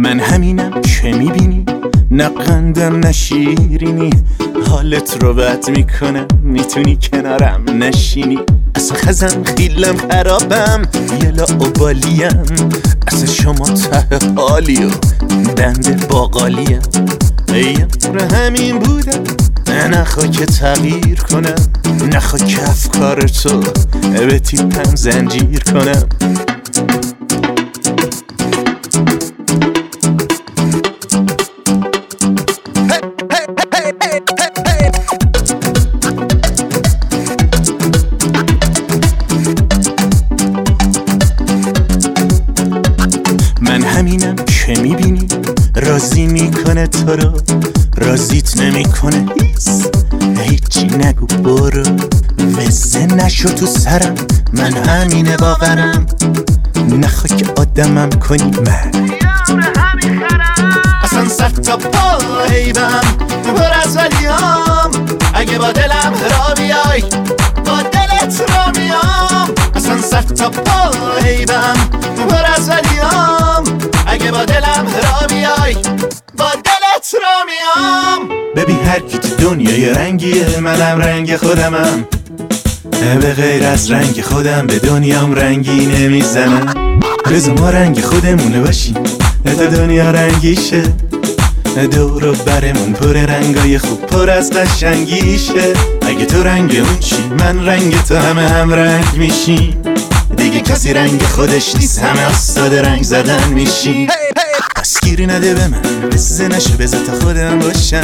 من همینم که میبینی، نه قندم نه شیرینی، حالت رو بد میکنم میتونی کنارم نشینی. اصلا خزم خیلم خرابم یه لاوبالیم، اصلا شما ته حالی و بنده باقالیم. یار همین بودم نخوا که تغییر کنم، نخوا که افکار تو به تیپم زنجیر کنم. من همینم که میبینی، راضی میکنه تو رو، راضیت نمیکنه هیچی نگو برو. وزه نشو تو سرم، من همینه باورم، نخوا که آدمم کنی من اصلا سر تا پا حیبم پر از ولیام. اگه با دلم را بیای با دلت را میام، اصلا سر تا پا حیبم پر از ولیام. اگه با دلم را بیای با دلت را میام. ببین هر کی تو دنیای رنگیه، منم رنگ خودمم، به غیر از رنگ خودم به دنیام رنگی نمیزنم. بذار ما رنگ خودمونه باشیم تا دنیا رنگیشه، دور و برمون پر رنگای خوب پر از قشنگیشه. اگه تو رنگ اون چی من رنگ تو، همه هم رنگ میشیم دیگه، کسی رنگ خودش نیست همه استاد رنگ زدن میشیم. پس گیری نده به من، بزه نشه بذار تا خودم باشم.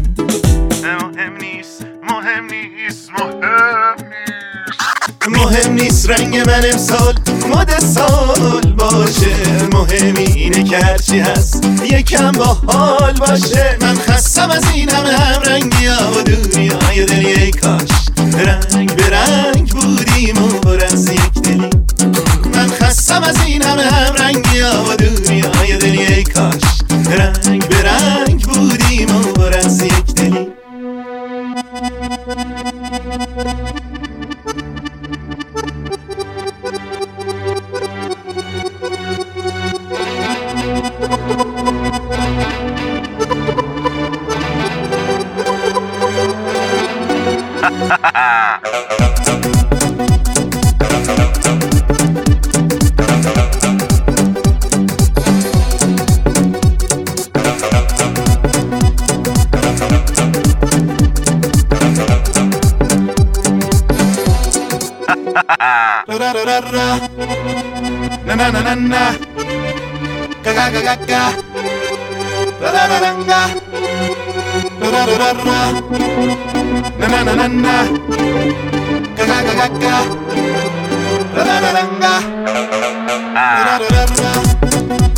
مهم نیست رنگ من امسال مد سال باشه، مهم اینه که هرچی هست یکم با حال باشه. من خستم از این هم رنگی ها و دنیای دلی، ای کاش رنگ به رنگ بودیم و پر از یک دلی. من خستم از این هم رنگی ها و دنیای دلی، ای کاش رنگ به رنگ بودیم و پر از یک دلی. Na na na na na, ga ga ga ga ga, la la la la la, la la la la la, na na na na na, ga ga ga ga ga, la la la la la, la la la la.